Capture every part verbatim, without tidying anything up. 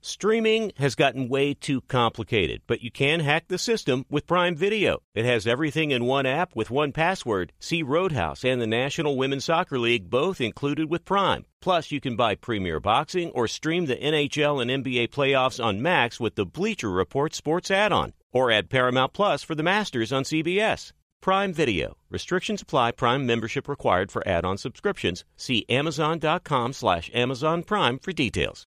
Streaming has gotten way too complicated, but you can hack the system with Prime Video. It has everything in one app with one password. See Roadhouse and the National Women's Soccer League both included with Prime. Plus, you can buy Premier Boxing or stream the N H L and N B A playoffs on Max with the Bleacher Report Sports add-on. Or add Paramount Plus for the Masters on C B S. Prime Video. Restrictions apply. Prime membership required for add-on subscriptions. See Amazon.com slash Amazon Prime for details.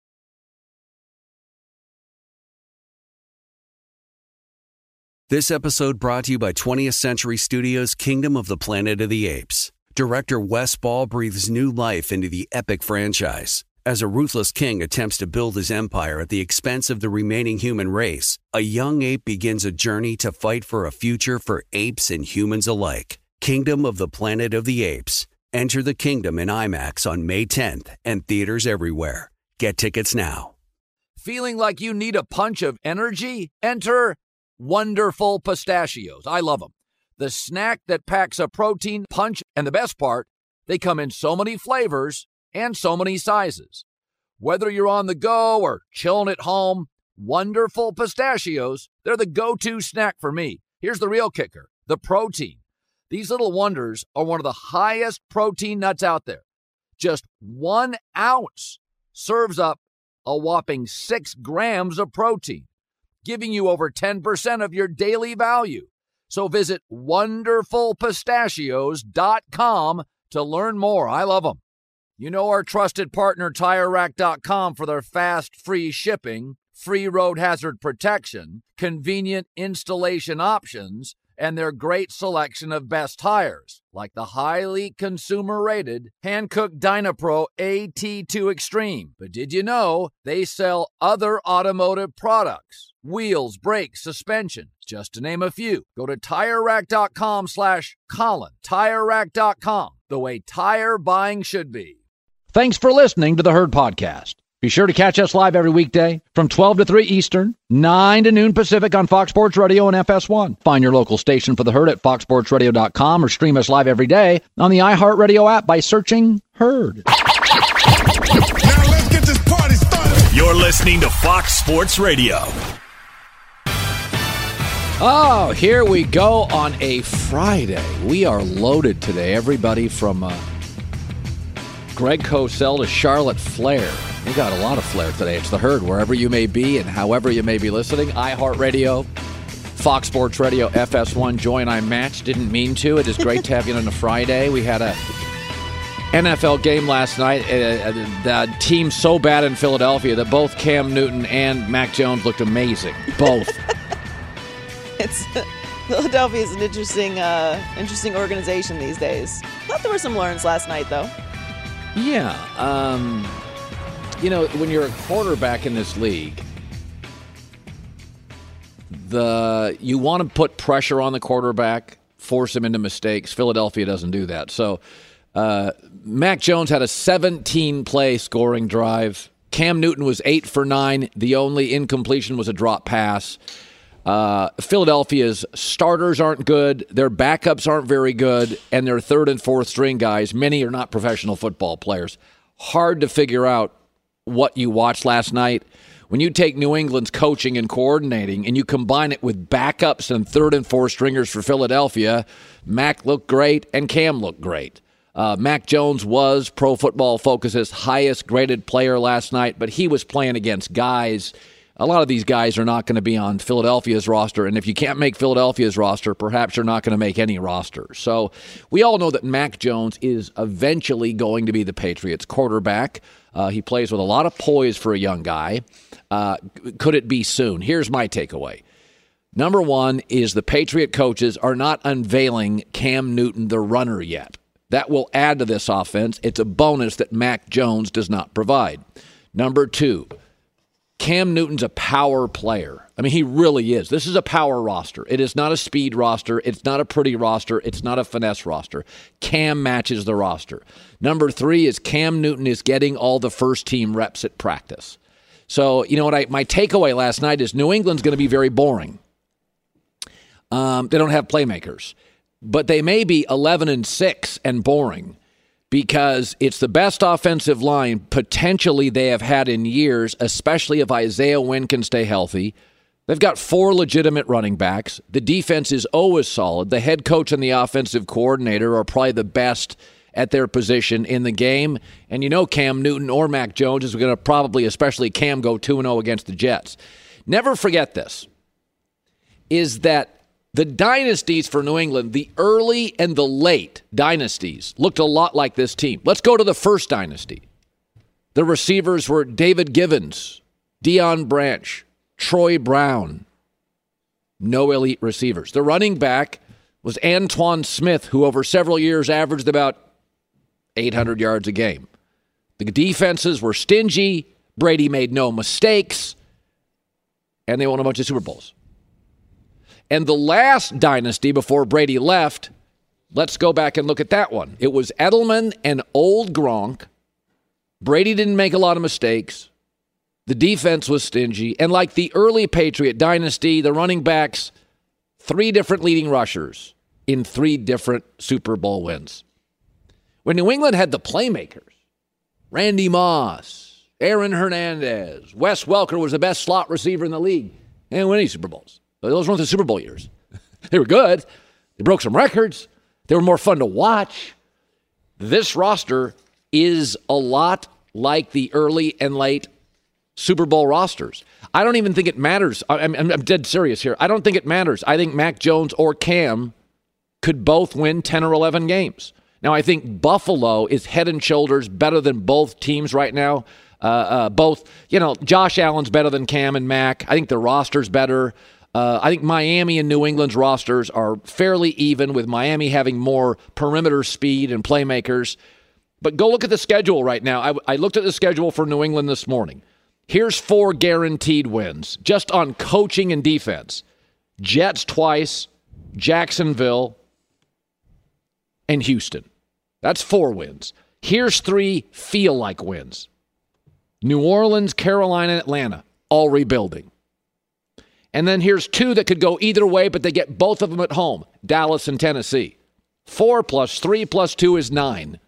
This episode brought to you by twentieth Century Studios' Kingdom of the Planet of the Apes. Director Wes Ball breathes new life into the epic franchise. As a ruthless king attempts to build his empire at the expense of the remaining human race, a young ape begins a journey to fight for a future for apes and humans alike. Kingdom of the Planet of the Apes. Enter the kingdom in IMAX on May tenth and theaters everywhere. Get tickets now. Feeling like you need a punch of energy? Enter Wonderful Pistachios. I love them. The snack that packs a protein punch, and the best part, they come in so many flavors and so many sizes. Whether you're on the go or chilling at home, Wonderful Pistachios, they're the go-to snack for me. Here's the real kicker, the protein. These little wonders are one of the highest protein nuts out there. Just one ounce serves up a whopping six grams of protein, giving you over ten percent of your daily value. So visit wonderful pistachios dot com to learn more. I love them. You know our trusted partner, Tire Rack dot com, for their fast, free shipping, free road hazard protection, convenient installation options, and their great selection of best tires, like the highly consumer-rated Hankook Dynapro A T two Extreme. But did you know they sell other automotive products? Wheels, brakes, suspension, just to name a few. Go to Tire Rack dot com slash Colin. Tire Rack dot com, the way tire buying should be. Thanks for listening to the Herd Podcast. Be sure to catch us live every weekday from twelve to three Eastern, nine to noon Pacific on Fox Sports Radio and F S one. Find your local station for the Herd at fox sports radio dot com or stream us live every day on the iHeartRadio app by searching Herd. Now let's get this party started. You're listening to Fox Sports Radio. Oh, here we go on a Friday. We are loaded today. Everybody from uh, Greg Cosell to Charlotte Flair. We got a lot of flair today. It's the Herd, wherever you may be and however you may be listening. iHeartRadio, Fox Sports Radio, F S one. Joy and I matched. Didn't mean to. It is great to have you on a Friday. We had a N F L game last night. Uh, the team so bad in Philadelphia that both Cam Newton and Mac Jones looked amazing. Both. It's Philadelphia is an interesting, uh, interesting organization these days. Thought there were some learns last night, though. Yeah, um, you know, when you're a quarterback in this league, the you want to put pressure on the quarterback, force him into mistakes. Philadelphia doesn't do that. So, uh, Mac Jones had a seventeen-play scoring drive. Cam Newton was eight for nine. The only incompletion was a drop pass. Uh, Philadelphia's starters aren't good, their backups aren't very good, and their third and fourth string guys, many are not professional football players. Hard to figure out what you watched last night. When you take New England's coaching and coordinating and you combine it with backups and third and fourth stringers for Philadelphia, Mac looked great and Cam looked great. Uh, Mac Jones was Pro Football Focus's highest graded player last night, but he was playing against guys. A lot of these guys are not going to be on Philadelphia's roster, and if you can't make Philadelphia's roster, perhaps you're not going to make any roster. So we all know that Mac Jones is eventually going to be the Patriots' quarterback. Uh, he plays with a lot of poise for a young guy. Uh, could it be soon? Here's my takeaway. Number one is the Patriot coaches are not unveiling Cam Newton, the runner, yet. That will add to this offense. It's a bonus that Mac Jones does not provide. Number two, Cam Newton's a power player. I mean, he really is. This is a power roster. It is not a speed roster. It's not a pretty roster. It's not a finesse roster. Cam matches the roster. Number three is Cam Newton is getting all the first-team reps at practice. So, you know what? I, my takeaway last night is New England's going to be very boring. Um, they don't have playmakers. But they may be eleven and six and boring. because it's the best offensive line potentially they have had in years, especially if Isaiah Wynn can stay healthy. They've got four legitimate running backs. The defense is always solid. The head coach and the offensive coordinator are probably the best at their position in the game. And you know Cam Newton or Mac Jones is going to probably, especially Cam, go two and oh against the Jets. Never forget this, is that the dynasties for New England, the early and the late dynasties, looked a lot like this team. Let's go to the first dynasty. The receivers were David Givens, Deion Branch, Troy Brown. No elite receivers. The running back was Antoine Smith, who over several years averaged about eight hundred yards a game. The defenses were stingy. Brady made no mistakes. And they won a bunch of Super Bowls. And the last dynasty before Brady left, let's go back and look at that one. It was Edelman and old Gronk. Brady didn't make a lot of mistakes. The defense was stingy. And like the early Patriot dynasty, the running backs, three different leading rushers in three different Super Bowl wins. When New England had the playmakers, Randy Moss, Aaron Hernandez, Wes Welker was the best slot receiver in the league. They didn't win any Super Bowls. Those weren't the Super Bowl years. They were good. They broke some records. They were more fun to watch. This roster is a lot like the early and late Super Bowl rosters. I don't even think it matters. I'm, I'm, I'm dead serious here. I don't think it matters. I think Mac Jones or Cam could both win ten or eleven games. Now, I think Buffalo is head and shoulders better than both teams right now. Uh, uh, both, you know, Josh Allen's better than Cam and Mac. I think the roster's better. Uh, I think Miami and New England's rosters are fairly even, with Miami having more perimeter speed and playmakers. But go look at the schedule right now. I, I looked at the schedule for New England this morning. Here's four guaranteed wins, just on coaching and defense. Jets twice, Jacksonville, and Houston. That's four wins. Here's three feel-like wins. New Orleans, Carolina, Atlanta, all rebuilding. And then here's two that could go either way, but they get both of them at home, Dallas and Tennessee. Four plus three plus two is nine.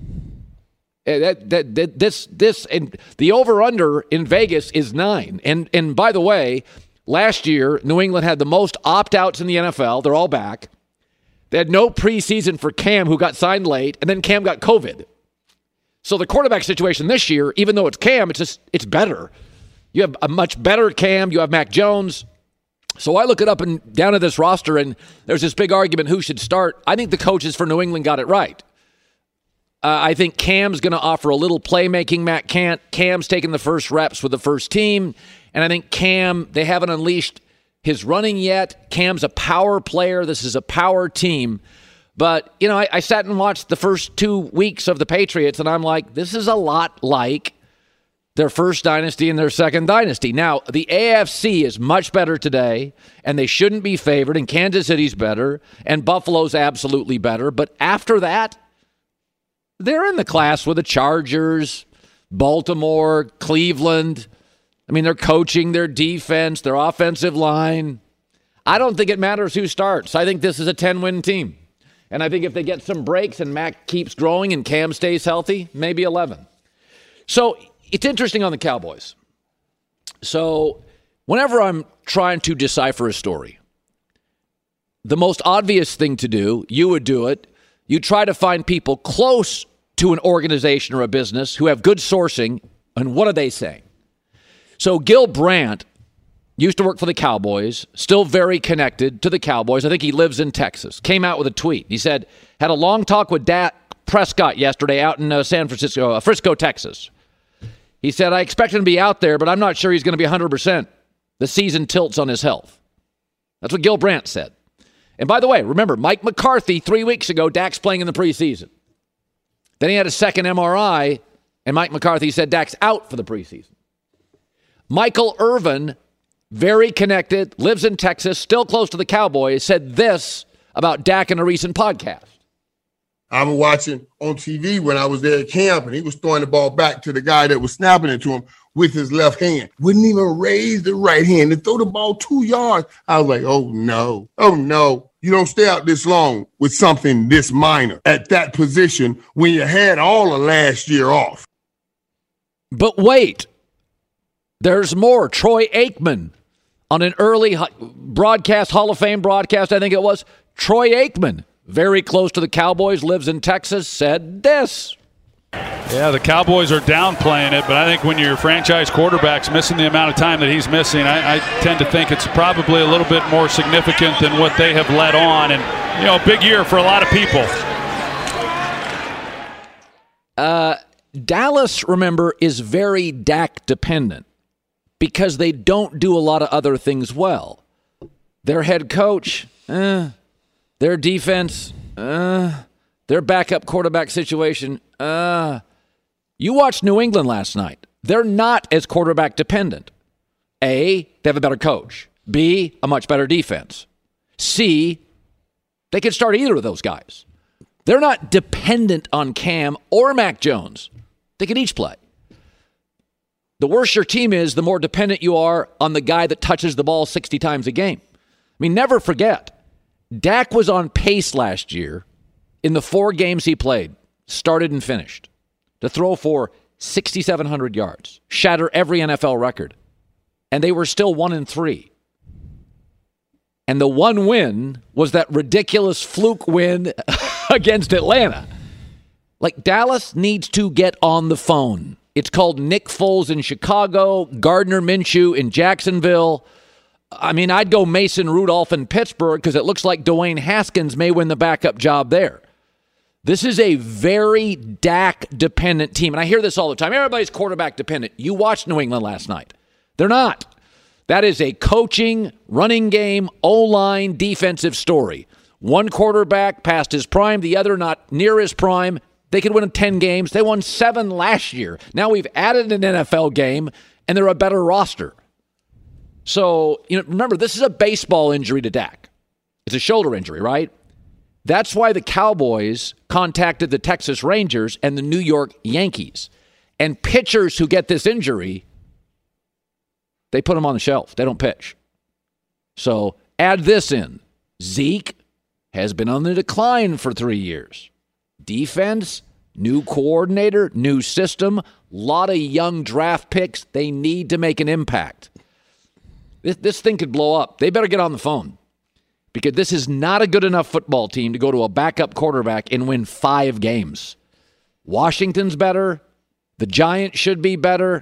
That, that, that, this, this, and the over-under in Vegas is nine. And, and by the way, last year, New England had the most opt-outs in the N F L. They're all back. They had no preseason for Cam, who got signed late, and then Cam got COVID. So the quarterback situation this year, even though it's Cam, it's just it's better. You have a much better Cam. You have Mac Jones. So I look it up and down at this roster, and there's this big argument who should start. I think the coaches for New England got it right. Uh, I think Cam's going to offer a little playmaking Mac can't. Cam's taking the first reps with the first team. And I think Cam, they haven't unleashed his running yet. Cam's a power player. This is a power team. But, you know, I, I sat and watched the first two weeks of the Patriots, and I'm like, this is a lot like their first dynasty and their second dynasty. Now, the A F C is much better today, and they shouldn't be favored, and Kansas City's better, and Buffalo's absolutely better. But after that, they're in the class with the Chargers, Baltimore, Cleveland. I mean, their coaching, their defense, their offensive line. I don't think it matters who starts. I think this is a ten-win team. And I think if they get some breaks and Mac keeps growing and Cam stays healthy, maybe eleven. So it's interesting on the Cowboys. So whenever I'm trying to decipher a story, the most obvious thing to do, you would do it, you try to find people close to an organization or a business who have good sourcing, and what are they saying? So Gil Brandt used to work for the Cowboys, still very connected to the Cowboys. I think he lives in Texas. Came out with a tweet. He said, had a long talk with Dak Prescott yesterday out in uh, San Francisco, uh, Frisco, Texas. He said, I expect him to be out there, but I'm not sure he's going to be one hundred percent. The season tilts on his health. That's what Gil Brandt said. And by the way, remember, Mike McCarthy, three weeks ago, Dak's playing in the preseason. Then he had a second M R I, and Mike McCarthy said Dak's out for the preseason. Michael Irvin, very connected, lives in Texas, still close to the Cowboys, said this about Dak in a recent podcast. I was watching on T V when I was there at camp, and he was throwing the ball back to the guy that was snapping it to him with his left hand. Wouldn't even raise the right hand to throw the ball two yards. I was like, oh, no. Oh, no. You don't stay out this long with something this minor at that position when you had all of last year off. But wait. There's more. Troy Aikman on an early broadcast, Hall of Fame broadcast, I think it was. Troy Aikman, very close to the Cowboys, lives in Texas, said this. Yeah, the Cowboys are downplaying it, but I think when your franchise quarterback's missing the amount of time that he's missing, I, I tend to think it's probably a little bit more significant than what they have let on. And, you know, a big year for a lot of people. Uh, Dallas, remember, is very Dak dependent because they don't do a lot of other things well. Their head coach, eh. Their defense, uh. Their backup quarterback situation, uh, you watched New England last night. They're not as quarterback dependent. A, they have a better coach. B, a much better defense. C, they could start either of those guys. They're not dependent on Cam or Mac Jones. They can each play. The worse your team is, the more dependent you are on the guy that touches the ball sixty times a game. I mean, never forget, Dak was on pace last year in the four games he played, started and finished, to throw for six thousand seven hundred yards, shatter every N F L record. And they were still one and three. And the one win was that ridiculous fluke win against Atlanta. Like, Dallas needs to get on the phone. It's called Nick Foles in Chicago, Gardner Minshew in Jacksonville. I mean, I'd go Mason Rudolph in Pittsburgh because it looks like Dwayne Haskins may win the backup job there. This is a very Dak-dependent team. And I hear this all the time. Everybody's quarterback-dependent. You watched New England last night. They're not. That is a coaching, running game, O-line, defensive story. One quarterback past his prime, the other not near his prime. They could win ten games. They won seven last year. Now we've added an N F L game, and they're a better roster. So, you know, remember, this is a baseball injury to Dak. It's a shoulder injury, right? That's why the Cowboys contacted the Texas Rangers and the New York Yankees. And pitchers who get this injury, they put them on the shelf. They don't pitch. So add this in. Zeke has been on the decline for three years. Defense, new coordinator, new system, lot of young draft picks. They need to make an impact. This, this thing could blow up. They better get on the phone. Because this is not a good enough football team to go to a backup quarterback and win five games. Washington's better. The Giants should be better.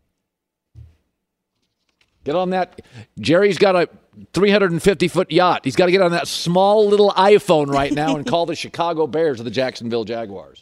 Get on that. Jerry's got a three hundred fifty foot yacht. He's got to get on that small little iPhone right now and call the Chicago Bears or the Jacksonville Jaguars.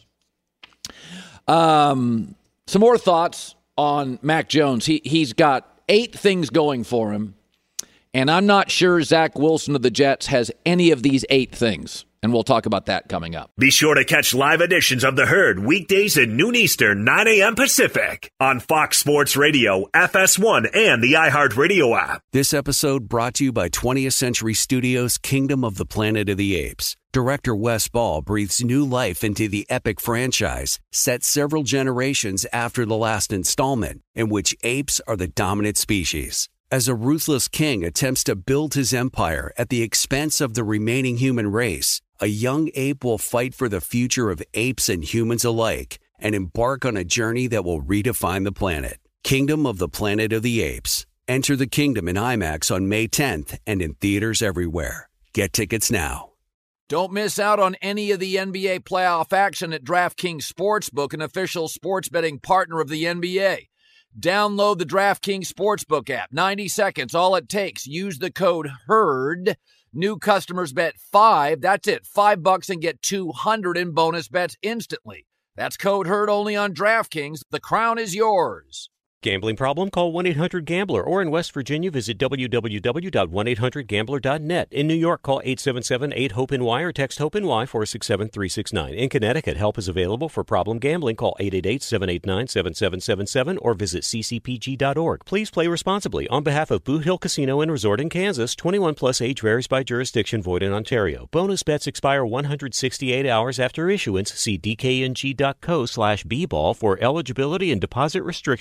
Um, some more thoughts on Mac Jones. He, he's got eight things going for him. And I'm not sure Zach Wilson of the Jets has any of these eight things. And we'll talk about that coming up. Be sure to catch live editions of The Herd weekdays at noon Eastern, nine a.m. Pacific on Fox Sports Radio, F S one, and the iHeartRadio app. This episode brought to you by twentieth Century Studios' Kingdom of the Planet of the Apes. Director Wes Ball breathes new life into the epic franchise, set several generations after the last installment, in which apes are the dominant species. As a ruthless king attempts to build his empire at the expense of the remaining human race, a young ape will fight for the future of apes and humans alike and embark on a journey that will redefine the planet. Kingdom of the Planet of the Apes. Enter the kingdom in IMAX on May tenth and in theaters everywhere. Get tickets now. Don't miss out on any of the N B A playoff action at DraftKings Sportsbook, an official sports betting partner of the N B A. Download the DraftKings Sportsbook app. ninety seconds, all it takes. Use the code HERD. New customers bet five. That's it. Five bucks and get two hundred in bonus bets instantly. That's code HERD only on DraftKings. The crown is yours. Gambling problem? Call one eight hundred gambler. Or in West Virginia, visit w w w dot one eight hundred gambler dot net. In New York, call eight seven seven eight hope N Y or text HOPE-NY four six seven three six nine. In Connecticut, help is available for problem gambling. Call eight eight eight seven eight nine seven seven seven seven or visit c c p g dot org. Please play responsibly. On behalf of Boot Hill Casino and Resort in Kansas, twenty-one plus age varies by jurisdiction, void in Ontario. Bonus bets expire one hundred sixty-eight hours after issuance. See d k n g dot co slash b ball for eligibility and deposit restrictions, terms,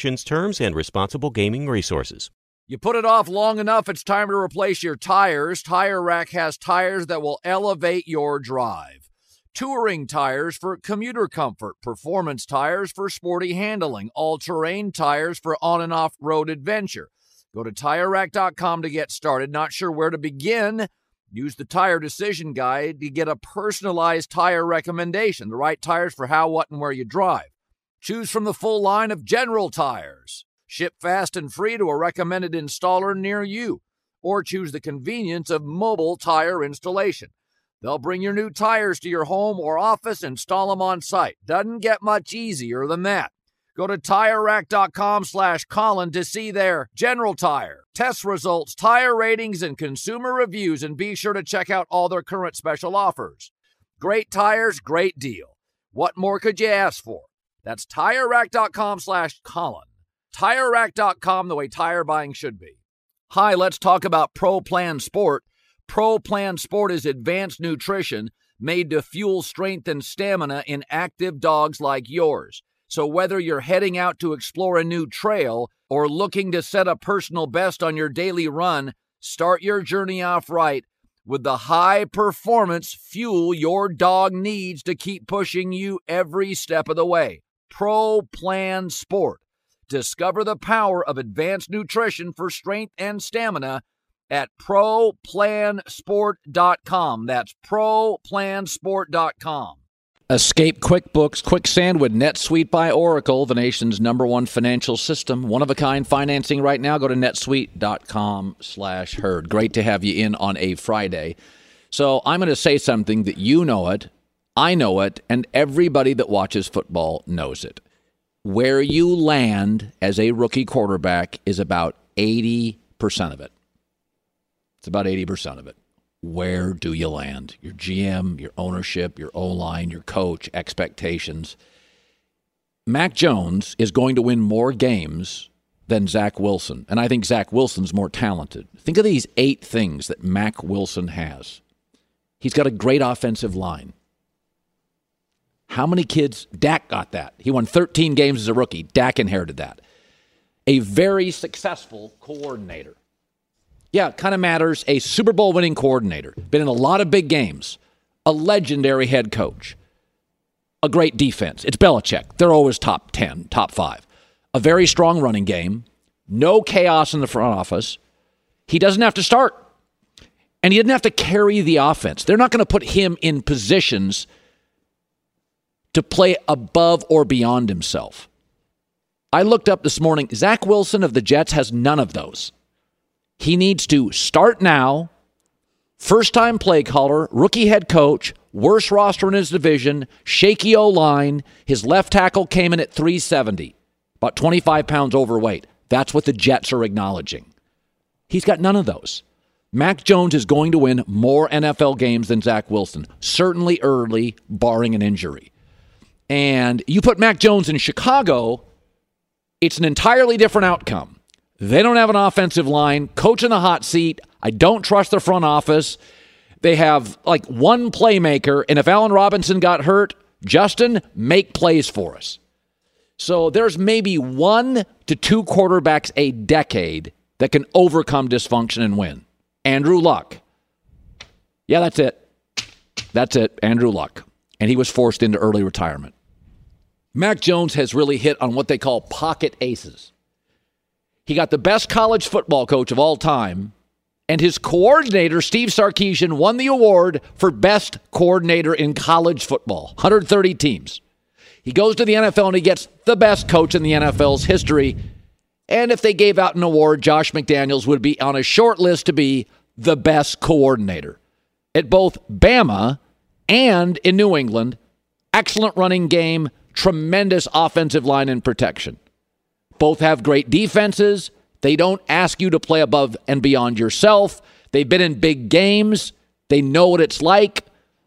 terms and responsible gaming resources. You put it off long enough, it's time to replace your tires. Tire Rack has tires that will elevate your drive. Touring tires for commuter comfort, performance tires for sporty handling, all-terrain tires for on- and off-road adventure. Go to Tire Rack dot com to get started. Not sure where to begin? Use the Tire Decision Guide to get a personalized tire recommendation, the right tires for how, what, and where you drive. Choose from the full line of General Tires. Ship fast and free to a recommended installer near you. Or choose the convenience of mobile tire installation. They'll bring your new tires to your home or office, install them on site. Doesn't get much easier than that. Go to Tire Rack dot com slash Colin to see their General Tire, test results, tire ratings, and consumer reviews, and be sure to check out all their current special offers. Great tires, great deal. What more could you ask for? That's Tire Rack dot com slash Colin. Tire Rack dot com, the way tire buying should be. Hi, let's talk about Pro Plan Sport. Pro Plan Sport is advanced nutrition made to fuel strength and stamina in active dogs like yours. So whether you're heading out to explore a new trail or looking to set a personal best on your daily run, start your journey off right with the high-performance fuel your dog needs to keep pushing you every step of the way. Pro Plan Sport. Discover the power of advanced nutrition for strength and stamina at pro plan sport dot com. That's pro plan sport dot com. Escape QuickBooks Quicksand with NetSuite by Oracle, the nation's number one financial system. One-of-a-kind financing right now. Go to netsuite dot com slash herd. Great to have you in on a Friday. So I'm going to say something that you know it, I know it, and everybody that watches football knows it. Where you land as a rookie quarterback is about eighty percent of it. It's about eighty percent of it. Where do you land? Your G M, your ownership, your O-line, your coach, expectations. Mac Jones is going to win more games than Zach Wilson, and I think Zach Wilson's more talented. Think of these eight things that Mac Wilson has. He's got a great offensive line. How many kids? Dak got that. He won thirteen games as a rookie. Dak inherited that. A very successful coordinator. Yeah, it kind of matters. A Super Bowl winning coordinator. Been in a lot of big games. A legendary head coach. A great defense. It's Belichick. They're always top ten, top five. A very strong running game. No chaos in the front office. He doesn't have to start. And he doesn't have to carry the offense. They're not going to put him in positions to play above or beyond himself. I looked up this morning. Zach Wilson of the Jets has none of those. He needs to start now, first-time play caller, rookie head coach, worst roster in his division, shaky O-line. His left tackle came in at three seventy, about twenty-five pounds overweight. That's what the Jets are acknowledging. He's got none of those. Mac Jones is going to win more N F L games than Zach Wilson, certainly early, barring an injury. And you put Mac Jones in Chicago, it's an entirely different outcome. They don't have an offensive line, coach in the hot seat. I don't trust their front office. They have like one playmaker, and if Allen Robinson got hurt, Justin, make plays for us. So there's maybe one to two quarterbacks a decade that can overcome dysfunction and win. Andrew Luck. Yeah, that's it. That's it, Andrew Luck. And he was forced into early retirement. Mac Jones has really hit on what they call pocket aces. He got the best college football coach of all time, and his coordinator, Steve Sarkisian, won the award for best coordinator in college football. one hundred thirty teams. He goes to the N F L, and he gets the best coach in the N F L's history. And if they gave out an award, Josh McDaniels would be on a short list to be the best coordinator. At both Bama and in New England, excellent running game, tremendous offensive line and protection. Both have great defenses. They don't ask you to play above and beyond yourself. They've been in big games. They know what it's like.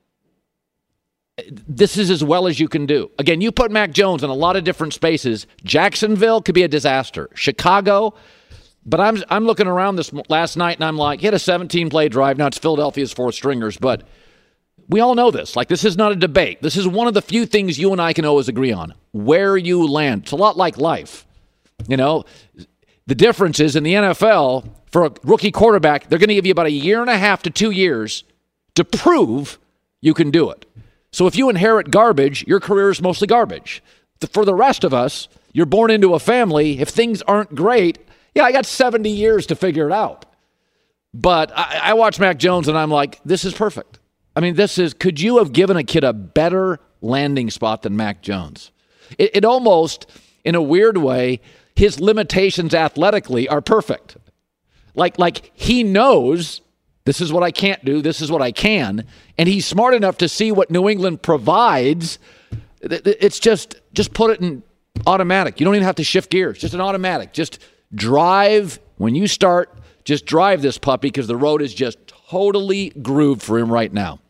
This is as well as you can do. Again, you put Mac Jones in a lot of different spaces. Jacksonville could be a disaster. Chicago, but I'm I'm looking around this last night, and I'm like, he had a seventeen-play drive. Now it's Philadelphia's fourth stringers, but we all know this. Like, this is not a debate. This is one of the few things you and I can always agree on. Where you land. It's a lot like life. You know, the difference is in the N F L, for a rookie quarterback, they're going to give you about a year and a half to two years to prove you can do it. So if you inherit garbage, your career is mostly garbage. For the rest of us, you're born into a family. If things aren't great, yeah, I got seventy years to figure it out. But I, I watch Mac Jones and I'm like, this is perfect. I mean, this is, could you have given a kid a better landing spot than Mac Jones? It, it almost, in a weird way, his limitations athletically are perfect. Like, like he knows this is what I can't do, this is what I can, and he's smart enough to see what New England provides. It's just, just put it in automatic. You don't even have to shift gears. Just an automatic. Just drive. When you start, just drive this puppy because the road is just totally grooved for him right now.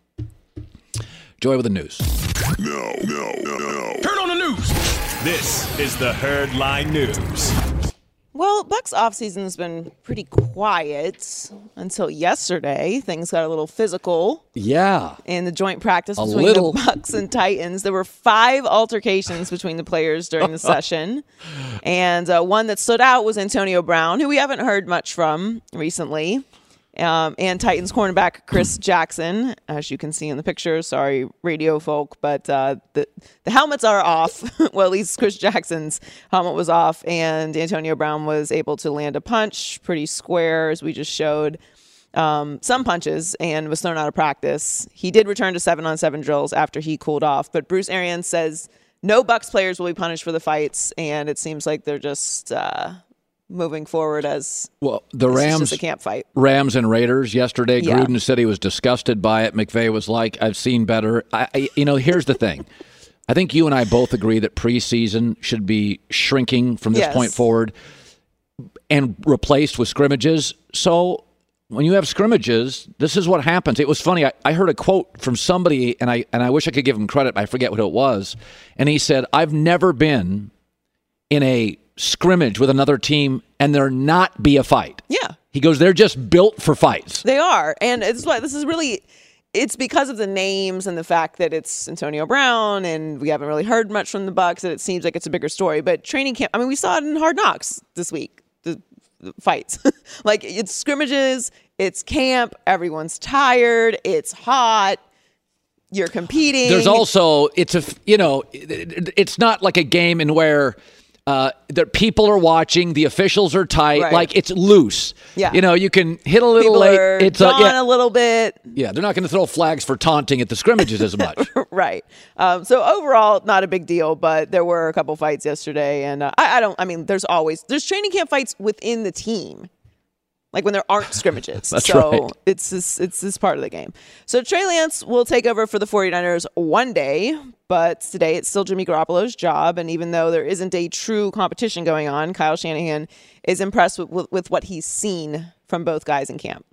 Joy with the news. No, no, no, no. Turn on the news. This is the Herd Line News. Well, Bucs offseason has been pretty quiet until yesterday. Things got a little physical. Yeah. In the joint practice a between little. the Bucs and Titans. There were five altercations between the players during the session. And uh, one that stood out was Antonio Brown, who we haven't heard much from recently. Um, and Titans cornerback Chris Jackson, as you can see in the picture. Sorry, radio folk, but uh, the the helmets are off. Well, at least Chris Jackson's helmet was off, and Antonio Brown was able to land a punch, pretty square, as we just showed. Um, some punches, and was thrown out of practice. He did return to seven on seven drills after he cooled off, but Bruce Arians says no Bucs players will be punished for the fights, and it seems like they're just uh, moving forward as well. The Rams, just a camp fight. Rams and Raiders yesterday. Yeah. Gruden said he was disgusted by it. McVay was like, "I've seen better." I, I, you know, here's the thing. I think you and I both agree that preseason should be shrinking from this Yes. point forward and replaced with scrimmages. So when you have scrimmages, this is what happens. It was funny. I, I heard a quote from somebody, and I and I wish I could give him credit. I forget what it was. And he said, "I've never been in a scrimmage with another team and there not be a fight." Yeah. He goes, they're just built for fights. They are. And it's why this is really, it's because of the names and the fact that it's Antonio Brown and we haven't really heard much from the Bucs that it seems like it's a bigger story. But training camp, I mean, we saw it in Hard Knocks this week, the, the fights. Like, it's scrimmages, it's camp, everyone's tired, it's hot. You're competing. There's also, it's a, you know, it, it's not like a game in where Uh, the people are watching, the officials are tight, Right. like it's loose. Yeah. You know, you can hit a little People late. are It's gone uh, yeah. a little bit. yeah, they're not going to throw flags for taunting at the scrimmages as much. Right. Um, so overall, not a big deal, but there were a couple fights yesterday. And uh, I, I don't, I mean, there's always, there's training camp fights within the team. Like when there aren't scrimmages. That's so right. it's this, it's this part of the game. So Trey Lance will take over for the 49ers one day, but today it's still Jimmy Garoppolo's job. And even though there isn't a true competition going on, Kyle Shanahan is impressed with, with, with what he's seen from both guys in camp.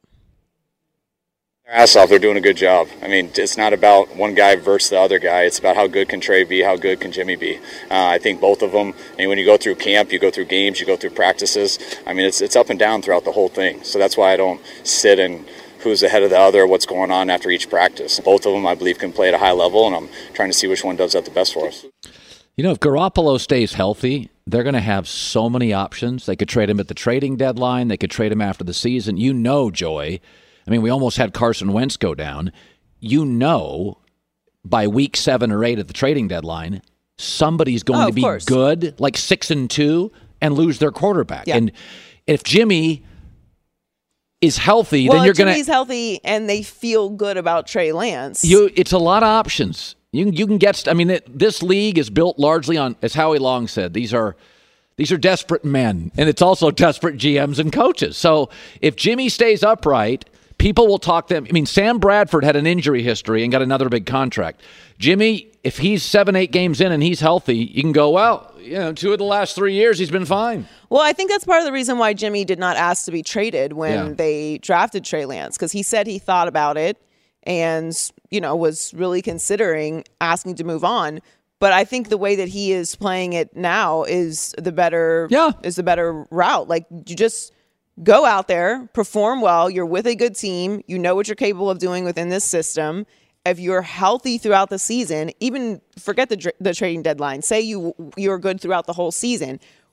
Their ass off, they're doing a good job. I mean, it's not about one guy versus the other guy. It's about how good can Trey be, how good can Jimmy be. Uh, I think both of them, I mean, when you go through camp, you go through games, you go through practices. I mean, it's it's up and down throughout the whole thing. So that's why I don't sit and who's ahead of the other, what's going on after each practice. Both of them, I believe, can play at a high level, and I'm trying to see which one does that the best for us. You know, if Garoppolo stays healthy, they're going to have so many options. They could trade him at the trading deadline. They could trade him after the season. You know, Joy, I mean, we almost had Carson Wentz go down. You know, by week seven or eight at the trading deadline, somebody's going Oh, to of be course. good, like six and two, and lose their quarterback. Yeah. And if Jimmy is healthy, Well, then you're if going Jimmy's healthy and they feel good about Trey Lance. You, it's a lot of options. You can, you can get. I mean, it, this league is built largely on, as Howie Long said, these are these are desperate men, and it's also desperate G Ms and coaches. So if Jimmy stays upright, people will talk them. I mean, Sam Bradford had an injury history and got another big contract. Jimmy, if he's seven, eight games in and he's healthy, you can go, well, you know, two of the last three years he's been fine. Well, I think that's part of the reason why Jimmy did not ask to be traded when Yeah. they drafted Trey Lance, because he said he thought about it and, you know, was really considering asking to move on. But I think the way that he is playing it now is the better Yeah. is the better route. Like, you just go out there, perform well. You're with a good team. You know what you're capable of doing within this system. If you're healthy throughout the season, even forget the the trading deadline. Say you you're good throughout the whole season.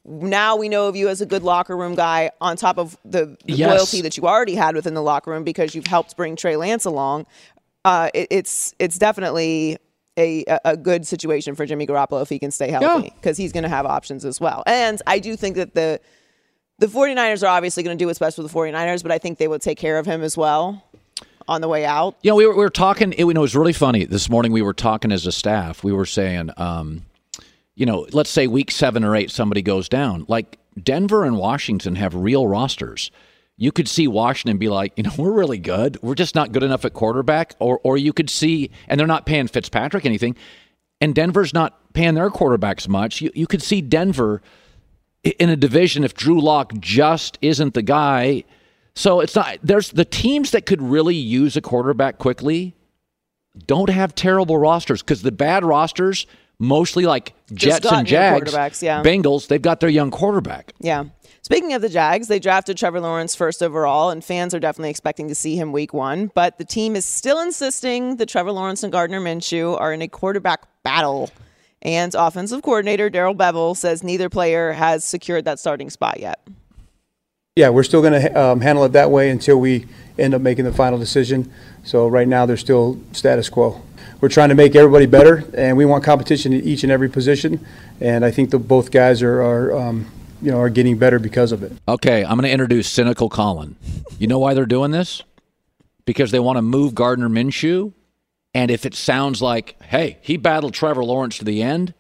now we know of you as a good locker room guy on top of the Yes. loyalty that you already had within the locker room because you've helped bring Trey Lance along. Uh, it, it's it's definitely a, a good situation for Jimmy Garoppolo if he can stay healthy because he's going to have options as well. And I do think that the the 49ers are obviously going to do what's best for the 49ers, but I think they will take care of him as well on the way out. You know, we were, we were talking, it, you know, it was really funny. This morning we were talking as a staff. We were saying, um, you know, let's say week seven or eight, somebody goes down. Like Denver and Washington have real rosters. You could see Washington be like, you know, we're really good. We're just not good enough at quarterback. Or, or you could see, and they're not paying Fitzpatrick anything, and Denver's not paying their quarterbacks much. You, you could see Denver in a division if Drew Lock just isn't the guy. So it's not, there's the teams that could really use a quarterback quickly don't have terrible rosters because the bad rosters, mostly like Jets and Jags, quarterbacks, yeah. Bengals, they've got their young quarterback. Yeah. Speaking of the Jags, they drafted Trevor Lawrence first overall, and fans are definitely expecting to see him week one. But the team is still insisting that Trevor Lawrence and Gardner Minshew are in a quarterback battle. And offensive coordinator Darrell Bevell says neither player has secured that starting spot yet. Yeah, we're still going to um, handle it that way until we end up making the final decision. So right now they're still status quo. We're trying to make everybody better, and we want competition in each and every position. And I think that both guys are, are um, you know, are getting better because of it. Okay, I'm going to introduce Cynical Colin. You know why they're doing this? Because they want to move Gardner Minshew. And if it sounds like, hey, he battled Trevor Lawrence to the end,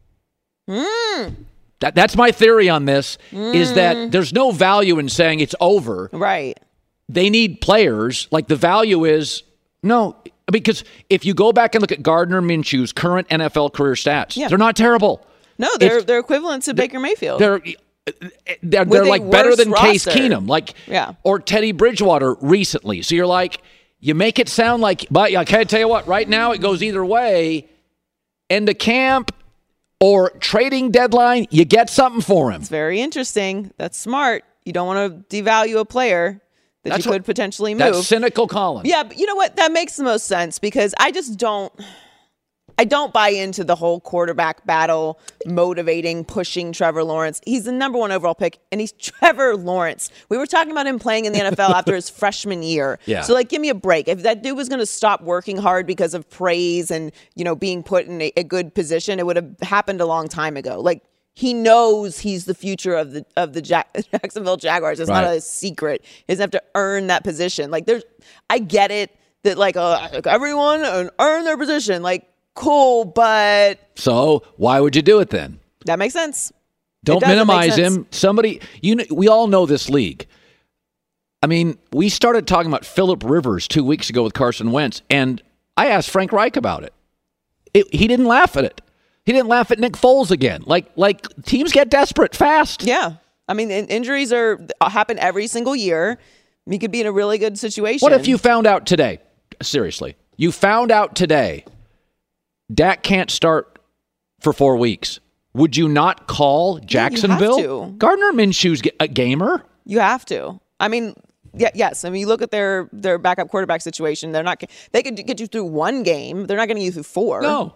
mm. that, that's my theory on this, mm. is that there's no value in saying it's over. Right. They need players. Like the value is, no, because if you go back and look at Gardner Minshew's current N F L career stats, yeah. they're not terrible. No, they're it's, they're equivalent to Baker Mayfield. They're they're, they're like better than roster. Case Keenum, like yeah. or Teddy Bridgewater recently. So you're like, you make it sound like, but I can't tell you what, right now it goes either way. End of camp or trading deadline, you get something for him. It's very interesting. That's smart. You don't want to devalue a player that that's you could what, potentially move. That's cynical Colin. Yeah, but you know what? That makes the most sense because I just don't I don't buy into the whole quarterback battle, motivating, pushing Trevor Lawrence. He's the number one overall pick, and he's Trevor Lawrence. We were talking about him playing in the N F L after his freshman year. Yeah. So, like, give me a break. If that dude was going to stop working hard because of praise and, you know, being put in a, a good position, it would have happened a long time ago. Like, he knows he's the future of the of the Jack, Jacksonville Jaguars. It's right. not a secret. He doesn't have to earn that position. Like, there's, I get it that, like, uh, everyone earn their position. Like, cool, but so why would you do it then? That makes sense. Don't minimize him. Somebody, you know, we all know this league. I mean, we started talking about Phillip Rivers two weeks ago with Carson Wentz, and I asked Frank Reich about it. it. He didn't laugh at it. He didn't laugh at Nick Foles again. Like, like teams get desperate fast. Yeah, I mean, in- injuries are happen every single year. He could be in a really good situation. What if you found out today? Seriously, you found out today Dak can't start for four weeks. Would you not call Jacksonville? Yeah, you have to. Gardner Minshew's a gamer. You have to. I mean, yeah, yes. I mean, you look at their their backup quarterback situation. They're not. They could get you through one game. They're not getting you through four. No.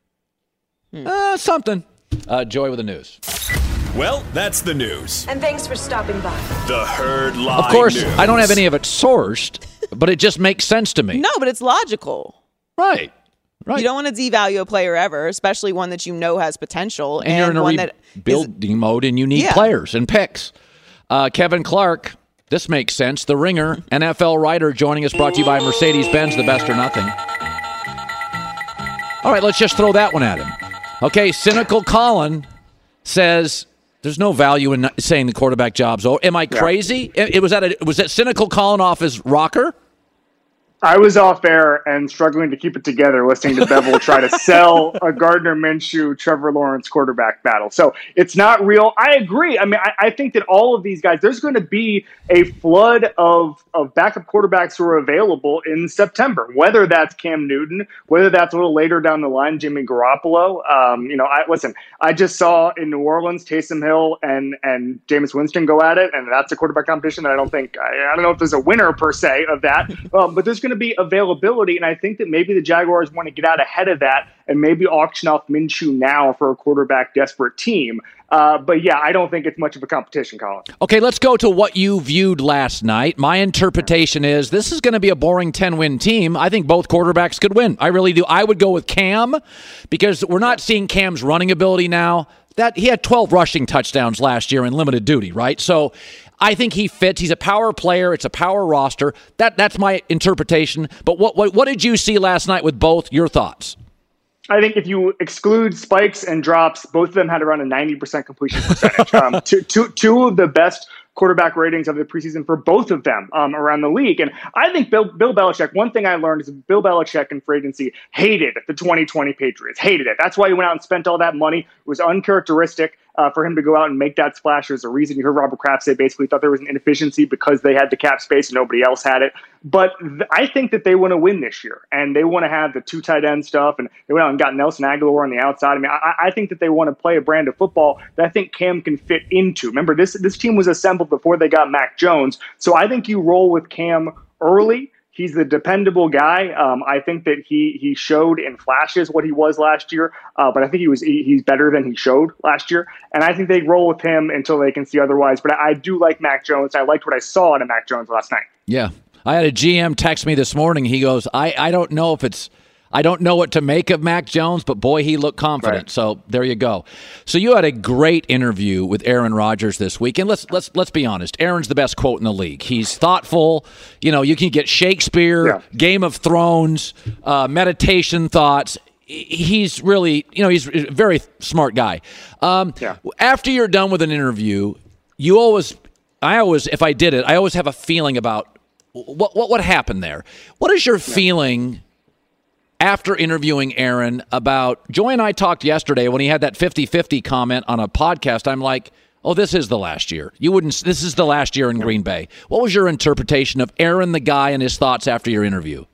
Hmm. Uh, something. Uh, Joy with the news. Well, that's the news. And thanks for stopping by. The Herd Line Of course, News. I don't have any of it sourced, but it just makes sense to me. No, but it's logical. Right. Right. You don't want to devalue a player ever, especially one that you know has potential. And, and you're in a one that rebuilding is, mode, and you need yeah. players and picks. Uh, Kevin Clark, this makes sense. The Ringer, N F L writer, joining us, brought to you by Mercedes-Benz, the best or nothing. All right, let's just throw that one at him. Okay, Cynical Colin says there's no value in saying the quarterback job's over. Am I crazy? Yeah. It, it was that a, was that Cynical Colin off his rocker? I was off air and struggling to keep it together, listening to Bevell try to sell a Gardner Minshew, Trevor Lawrence quarterback battle. So it's not real. I agree. I mean, I, I think that all of these guys, there's going to be a flood of, of backup quarterbacks who are available in September, whether that's Cam Newton, whether that's a little later down the line, Jimmy Garoppolo. Um, you know, I listen, I just saw in New Orleans, Taysom Hill and, and Jameis Winston go at it, and that's a quarterback competition that I don't think, I, I don't know if there's a winner per se of that, um, but there's going to be availability, and I think that maybe the Jaguars want to get out ahead of that and maybe auction off Minshew now for a quarterback desperate team. Uh, but yeah, I don't think it's much of a competition, Colin. Okay, let's go to what you viewed last night. My interpretation is this is going to be a boring ten-win team. I think both quarterbacks could win. I really do. I would go with Cam because we're not seeing Cam's running ability now. That he had twelve rushing touchdowns last year in limited duty, right? So I think he fits. He's a power player. It's a power roster. That that's my interpretation. But what what, what did you see last night with both? Your thoughts? I think if you exclude spikes and drops, both of them had around a ninety percent completion percentage. um, two, two, two of the best quarterback ratings of the preseason for both of them um, around the league. And I think Bill, Bill Belichick, one thing I learned is Bill Belichick in free agency hated the twenty twenty Patriots, hated it. That's why he went out and spent all that money. It was uncharacteristic uh, for him to go out and make that splash. There's a reason you heard Robert Kraft say basically thought there was an inefficiency because they had the cap space and nobody else had it. But th- I think that they want to win this year, and they want to have the two tight end stuff, and they went out and got Nelson Aguilar on the outside. I mean, I, I think that they want to play a brand of football that I think Cam can fit into. Remember, this this team was assembled before they got Mac Jones, so I think you roll with Cam early. He's the dependable guy. Um, I think that he he showed in flashes what he was last year, uh, but I think he was he, he's better than he showed last year. And I think they roll with him until they can see otherwise. But I, I do like Mac Jones. I liked what I saw in Mac Jones last night. Yeah, I had a G M text me this morning. He goes, I, I don't know if it's I don't know what to make of Mac Jones, but boy, he looked confident. Right. So there you go. So you had a great interview with Aaron Rodgers this week, and let's let's let's be honest. Aaron's the best quote in the league. He's thoughtful. You know, you can get Shakespeare, yeah. Game of Thrones, uh, meditation thoughts. He's really, you know, he's a very smart guy. Um, yeah. After you're done with an interview, you always, I always, if I did it, I always have a feeling about what what what happened there. What is your yeah. feeling? After interviewing Aaron about, Joy and I talked yesterday when he had that fifty-fifty comment on a podcast. I'm like, oh, this is the last year. You wouldn't, this is the last year in Green Bay. What was your interpretation of Aaron, the guy, and his thoughts after your interview?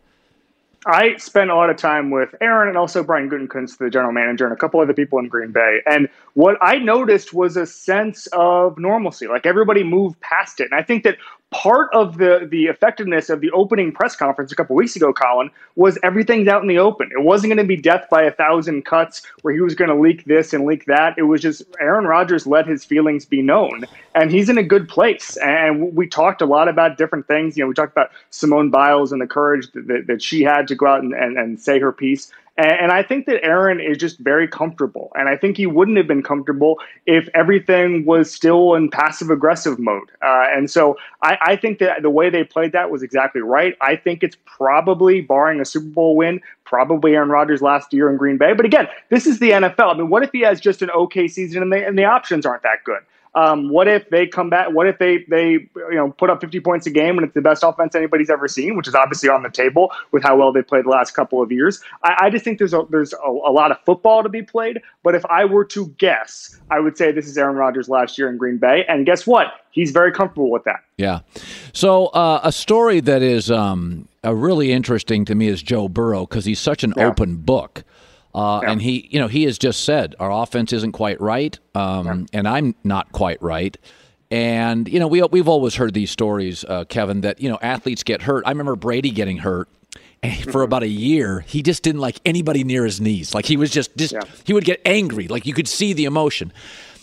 I spent a lot of time with Aaron and also Brian Gutekunst, the general manager, and a couple other people in Green Bay. And what I noticed was a sense of normalcy. Like everybody moved past it. And I think that part of the, the effectiveness of the opening press conference a couple weeks ago, Colin, was everything's out in the open. It wasn't going to be death by a thousand cuts where he was going to leak this and leak that. It was just Aaron Rodgers let his feelings be known. And he's in a good place. And we talked a lot about different things. You know, we talked about Simone Biles and the courage that, that, that she had to go out and, and, and say her piece. And I think that Aaron is just very comfortable. And I think he wouldn't have been comfortable if everything was still in passive-aggressive mode. Uh, and so I, I think that the way they played that was exactly right. I think it's probably, barring a Super Bowl win, probably Aaron Rodgers' last year in Green Bay. But again, this is the N F L. I mean, what if he has just an okay season and, they, and the options aren't that good? Um, what if they come back? What if they they you know put up fifty points a game and it's the best offense anybody's ever seen, which is obviously on the table with how well they played the last couple of years. I, I just think there's a, there's a, a lot of football to be played. But if I were to guess, I would say this is Aaron Rodgers' last year in Green Bay, and guess what? He's very comfortable with that. Yeah. So uh, a story that is um, uh, really interesting to me is Joe Burrow because he's such an yeah. open book. Uh, yeah. And he, you know, he has just said our offense isn't quite right, um, yeah. and I'm not quite right. And you know, we we've always heard these stories, uh, Kevin, that you know athletes get hurt. I remember Brady getting hurt, and for about a year, he just didn't like anybody near his knees. Like he was just, just yeah. he would get angry. Like you could see the emotion.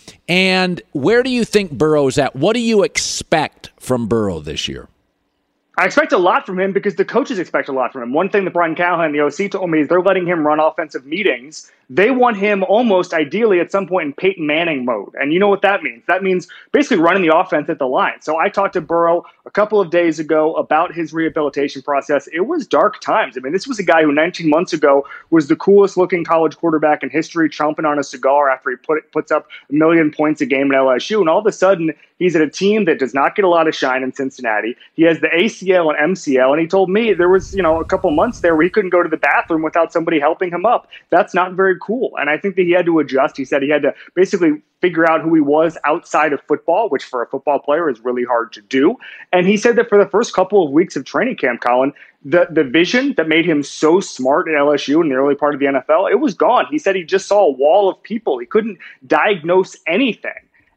And where do you think Burrow's at? What do you expect from Burrow this year? I expect a lot from him because the coaches expect a lot from him. One thing that Brian Callahan, the O C, told me is they're letting him run offensive meetings. They want him almost ideally at some point in Peyton Manning mode. And you know what that means? That means basically running the offense at the line. So I talked to Burrow a couple of days ago about his rehabilitation process. It was dark times. I mean, this was a guy who nineteen months ago was the coolest looking college quarterback in history, chomping on a cigar after he put puts up a million points a game at L S U. And all of a sudden, he's at a team that does not get a lot of shine in Cincinnati. He has the A C L and M C L. And he told me there was, you know, a couple months there where he couldn't go to the bathroom without somebody helping him up. That's not very cool. And I think that he had to adjust. He said he had to basically figure out who he was outside of football, which for a football player is really hard to do. And he said that for the first couple of weeks of training camp, Colin, the, the vision that made him so smart at L S U in the early part of the N F L, it was gone. He said he just saw a wall of people. He couldn't diagnose anything.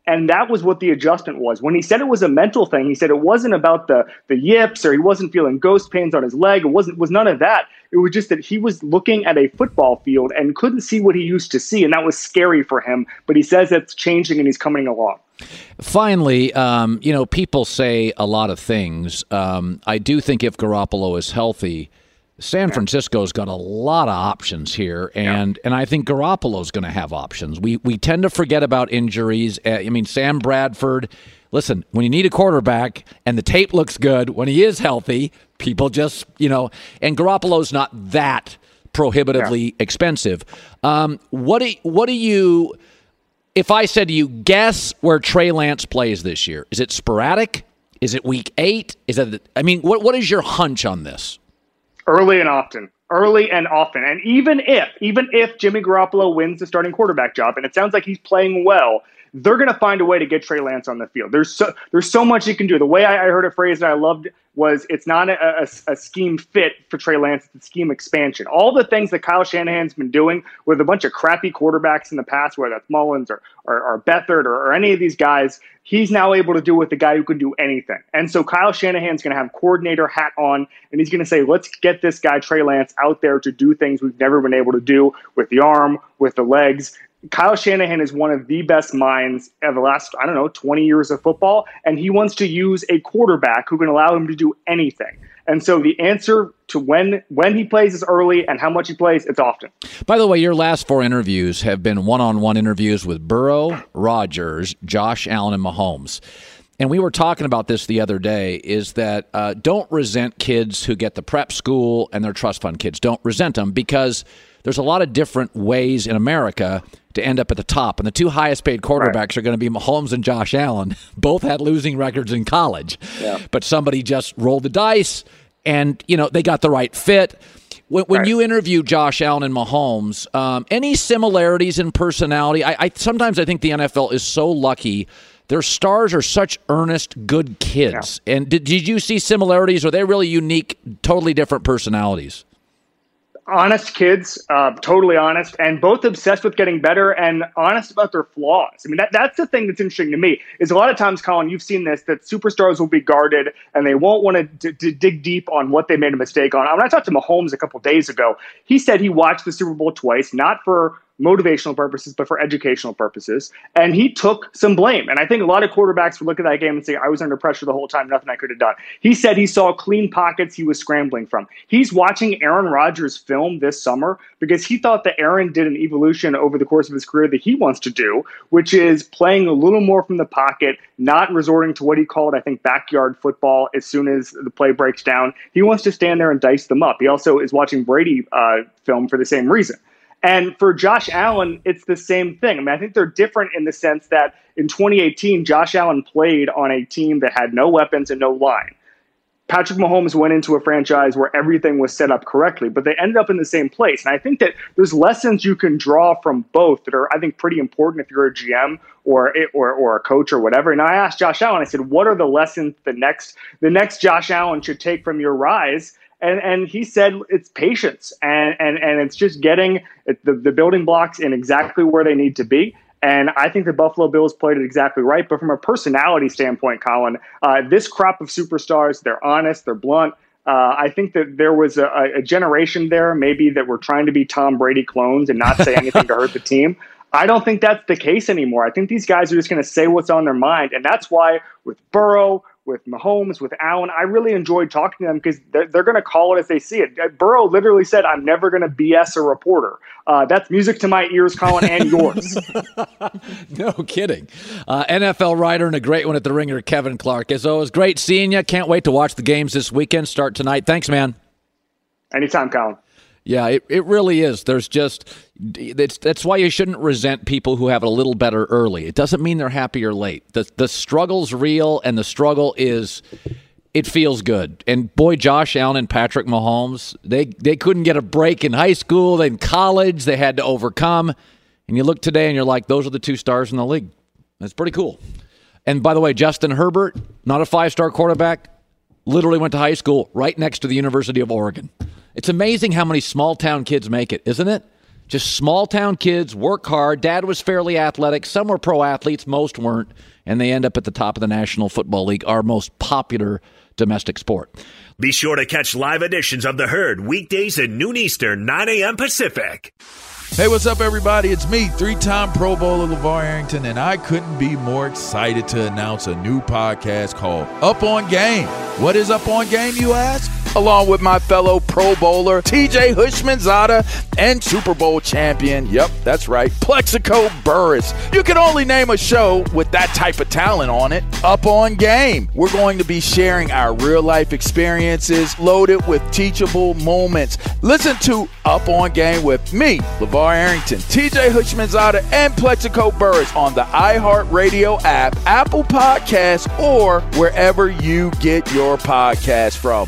And that was what the adjustment was. When he said it was a mental thing, he said it wasn't about the the yips or he wasn't feeling ghost pains on his leg. It wasn't was none of that. It was just that he was looking at a football field and couldn't see what he used to see, and that was scary for him. But he says it's changing and he's coming along. Finally, um, you know, people say a lot of things. Um, I do think if Garoppolo is healthy, San yeah. Francisco's got a lot of options here, and, yeah. and I think Garoppolo's going to have options. We we tend to forget about injuries. Uh, I mean, Sam Bradford, listen, when you need a quarterback and the tape looks good, when he is healthy, people just, you know, and Garoppolo's not that prohibitively yeah. expensive. Um, what do, what do you, if I said to you, guess where Trey Lance plays this year? Is it sporadic? Is it week eight? Is it, I mean, what what is your hunch on this? Early and often. Early and often. And even if, even if Jimmy Garoppolo wins the starting quarterback job, and it sounds like he's playing well, they're going to find a way to get Trey Lance on the field. There's so there's so much he can do. The way I, I heard it phrased and I loved was it's not a, a, a scheme fit for Trey Lance, it's a scheme expansion. All the things that Kyle Shanahan's been doing with a bunch of crappy quarterbacks in the past, whether that's Mullins or, or, or Beathard or, or any of these guys, he's now able to do with the guy who can do anything. And so Kyle Shanahan's going to have coordinator hat on, and he's going to say, let's get this guy, Trey Lance, out there to do things we've never been able to do with the arm, with the legs. Kyle Shanahan is one of the best minds of the last, I don't know, twenty years of football, and he wants to use a quarterback who can allow him to do anything. And so the answer to when when he plays is early, and how much he plays, it's often. By the way, your last four interviews have been one-on-one interviews with Burrow, Rodgers, Josh Allen, and Mahomes. And we were talking about this the other day, is that uh, don't resent kids who get the prep school and their trust fund kids. Don't resent them, because there's a lot of different ways in America to end up at the top. And the two highest paid quarterbacks right. are going to be Mahomes and Josh Allen. Both had losing records in college. Yeah. But somebody just rolled the dice and, you know, they got the right fit. When, when right. you interview Josh Allen and Mahomes, um, any similarities in personality? I, I sometimes I think the N F L is so lucky. Their stars are such earnest, good kids. Yeah. And did, did you see similarities? Are they really unique, totally different personalities? Honest kids, uh, totally honest, and both obsessed with getting better and honest about their flaws. I mean, that, that's the thing that's interesting to me, is a lot of times, Colin, you've seen this, that superstars will be guarded and they won't want to d- d- dig deep on what they made a mistake on. When I talked to Mahomes a couple days ago, he said he watched the Super Bowl twice, not for motivational purposes, but for educational purposes. And he took some blame. And I think a lot of quarterbacks would look at that game and say, I was under pressure the whole time, nothing I could have done. He said he saw clean pockets he was scrambling from. He's watching Aaron Rodgers film this summer because he thought that Aaron did an evolution over the course of his career that he wants to do, which is playing a little more from the pocket, not resorting to what he called, I think, backyard football as soon as the play breaks down. He wants to stand there and dice them up. He also is watching Brady uh, film for the same reason. And for Josh Allen, it's the same thing. I mean, I think they're different in the sense that in twenty eighteen, Josh Allen played on a team that had no weapons and no line. Patrick Mahomes went into a franchise where everything was set up correctly, but they ended up in the same place. And I think that there's lessons you can draw from both that are, I think, pretty important if you're a G M or or, or a coach or whatever. And I asked Josh Allen, I said, what are the lessons the next the next Josh Allen should take from your rise? And and he said it's patience, and and, and it's just getting the, the building blocks in exactly where they need to be. And I think the Buffalo Bills played it exactly right. But from a personality standpoint, Colin, uh, this crop of superstars, they're honest, they're blunt. Uh, I think that there was a, a generation there maybe that were trying to be Tom Brady clones and not say anything to hurt the team. I don't think that's the case anymore. I think these guys are just going to say what's on their mind. And that's why with Burrow, with Mahomes, with Allen, I really enjoyed talking to them because they're, they're going to call it as they see it. Burrow literally said, I'm never going to B S a reporter. Uh, that's music to my ears, Colin, and yours. No kidding. Uh, N F L writer and a great one at The Ringer, Kevin Clark. As always, great seeing you. Can't wait to watch the games this weekend. Start tonight. Thanks, man. Anytime, Colin. Yeah, it, it really is. There's just it's, that's why you shouldn't resent people who have it a little better early. It doesn't mean they're happy or late. The the struggle's real, and the struggle is it feels good. And boy, Josh Allen and Patrick Mahomes, they they couldn't get a break in high school, then college, they had to overcome. And you look today and you're like, those are the two stars in the league. That's pretty cool. And by the way, Justin Herbert, not a five-star quarterback, literally went to high school right next to the University of Oregon. It's amazing how many small-town kids make it, isn't it? Just small-town kids, work hard. Dad was fairly athletic. Some were pro athletes. Most weren't. And they end up at the top of the National Football League, our most popular domestic sport. Be sure to catch live editions of The Herd weekdays at noon Eastern, nine a.m. Pacific. Hey, what's up, everybody? It's me, three-time Pro Bowler LeVar Arrington, and I couldn't be more excited to announce a new podcast called Up On Game. What is Up On Game, you ask? Along with my fellow Pro Bowler, T J Hushmanzada, and Super Bowl champion, yep, that's right, Plexico Burress. You can only name a show with that type of talent on it. Up On Game. We're going to be sharing our real-life experiences loaded with teachable moments. Listen to Up On Game with me, LeVar Arrington, T J Hushmanzada, and Plexico Burress on the iHeartRadio app, Apple Podcasts, or wherever you get your podcasts from.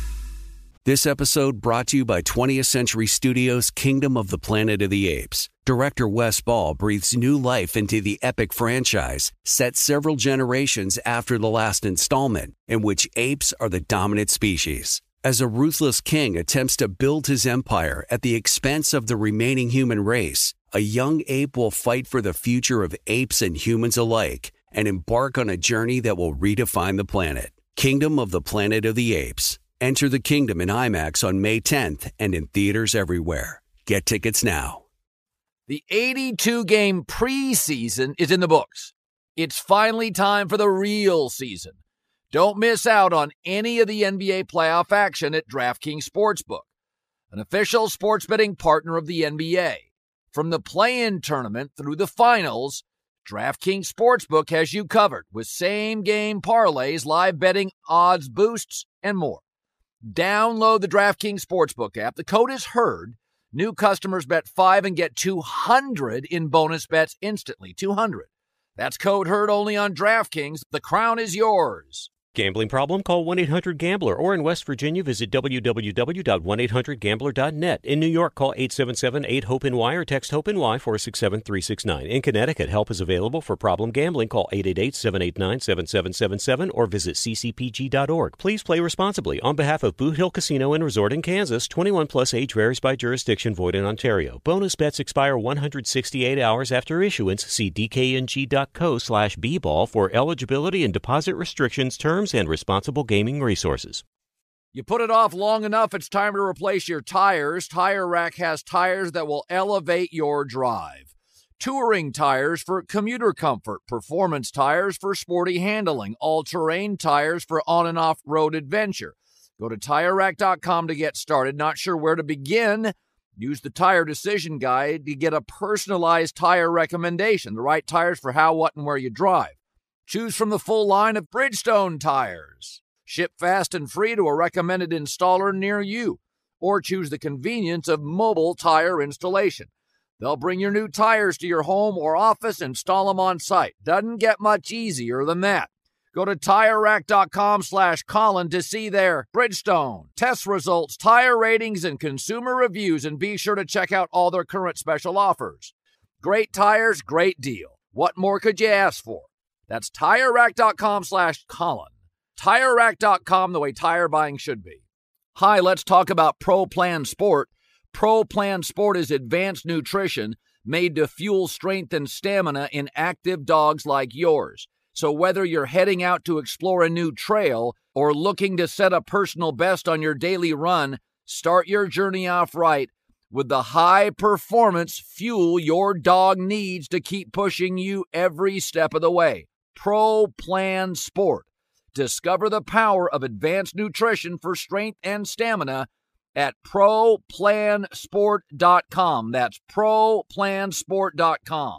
This episode brought to you by twentieth Century Studios' Kingdom of the Planet of the Apes. Director Wes Ball breathes new life into the epic franchise, set several generations after the last installment, in which apes are the dominant species. As a ruthless king attempts to build his empire at the expense of the remaining human race, a young ape will fight for the future of apes and humans alike and embark on a journey that will redefine the planet. Kingdom of the Planet of the Apes. Enter the kingdom in IMAX on May tenth and in theaters everywhere. Get tickets now. The eighty-two game preseason is in the books. It's finally time for the real season. Don't miss out on any of the N B A playoff action at DraftKings Sportsbook, an official sports betting partner of the N B A. From the play-in tournament through the finals, DraftKings Sportsbook has you covered with same-game parlays, live betting, odds boosts, and more. Download the DraftKings Sportsbook app. The code is HERD. New customers bet five and get two hundred in bonus bets instantly. two hundred. That's code HERD only on DraftKings. The crown is yours. Gambling problem? Call one eight hundred gambler. Or in West Virginia, visit w w w dot one eight hundred gambler dot net. In New York, call eight seven seven eight hope N Y or text HOPE-NY four six seven three six nine. In Connecticut, help is available for problem gambling. Call eight eight eight seven eight nine seven seven seven seven or visit c c p g dot org. Please play responsibly. On behalf of Boot Hill Casino and Resort in Kansas, twenty-one plus age varies by jurisdiction, void in Ontario. Bonus bets expire one hundred sixty-eight hours after issuance. See d k n g dot co slash b ball for eligibility and deposit restrictions, terms, and responsible gaming resources. You put it off long enough, it's time to replace your tires. Tire Rack has tires that will elevate your drive. Touring tires for commuter comfort, performance tires for sporty handling, all-terrain tires for on- and off-road adventure. Go to tire rack dot com to get started. Not sure where to begin? Use the Tire Decision Guide to get a personalized tire recommendation, the right tires for how, what, and where you drive. Choose from the full line of Bridgestone tires. Ship fast and free to a recommended installer near you. Or choose the convenience of mobile tire installation. They'll bring your new tires to your home or office and install them on site. Doesn't get much easier than that. Go to tire rack dot com slash Colin to see their Bridgestone test results, tire ratings, and consumer reviews, and be sure to check out all their current special offers. Great tires, great deal. What more could you ask for? That's tire rack dot com slash Colin. tire rack dot com, the way tire buying should be. Hi, let's talk about Pro Plan Sport. Pro Plan Sport is advanced nutrition made to fuel strength and stamina in active dogs like yours. So whether you're heading out to explore a new trail or looking to set a personal best on your daily run, start your journey off right with the high-performance fuel your dog needs to keep pushing you every step of the way. Pro Plan Sport. Discover the power of advanced nutrition for strength and stamina at pro plan sport dot com. That's pro plan sport dot com.